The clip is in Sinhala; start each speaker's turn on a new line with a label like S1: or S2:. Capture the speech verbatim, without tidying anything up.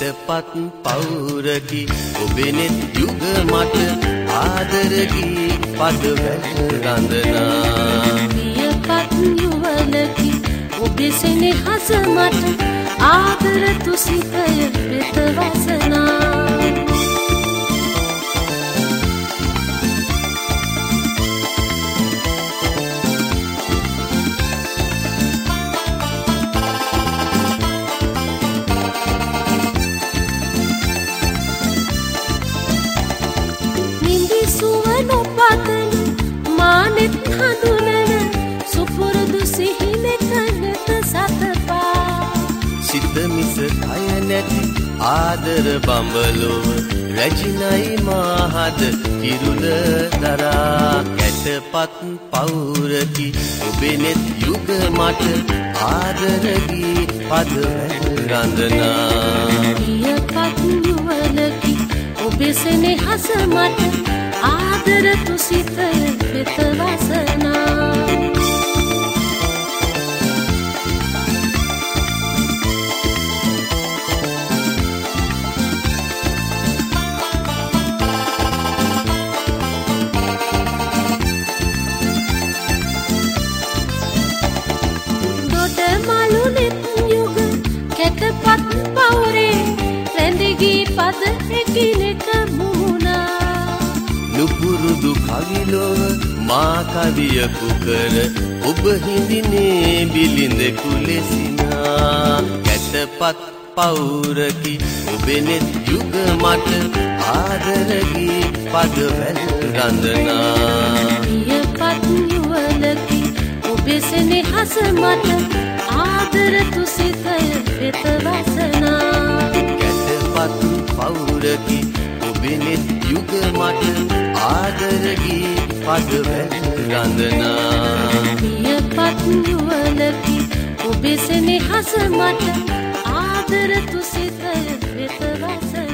S1: කැටපත් පවුරකි ඔබේ නෙත් යුග මට ආදරකි පදවැල් රඳනා
S2: පියපත් යුවලකි ඔබේ සෙනෙහස මට ආදර තුසිතය වෙත වසනා මානෙත් හඳුනන සුපුරුදු සිහිනෙක නෙත සතපා
S1: සිත මිස කය නැති ආදර බඹලොව රැජිනයි මාහද කිරුල දරා කැටපත් පවුරකි ඔබේ නෙත් යුග මට ආදරකි පදවැල් රඳනා
S2: පියපත් යුවලකි ඔබේ සෙනෙහස මට ආදර තුසිතය වෙත වසනා දොඩ මලු නෙත් යුග කැටපත් පවුරේ රැඳිගී පද එකිනෙක මුහුණා
S1: නුපුරුදු කවිලොව මා කවියකු කර ඔබ හිඳිනේ බිලිඳෙකු ලෙසිනා කැටපත් පවුරකි ඔබේ නෙත් යුග මට ආදරකි පදවැල් රඳනා
S2: පියපත් යුවලකි ඔබේ සෙනෙහස මට ආදර තුසිතය වෙත වසනා
S1: කැටපත් පවුරකි ඔබේ නෙත් යුග මට ආදරකි පදවැල් රඳනා
S2: පියපත් යුවලකි ඔබේ සෙනෙහස මට ආදර තුසිතය වෙත වසනා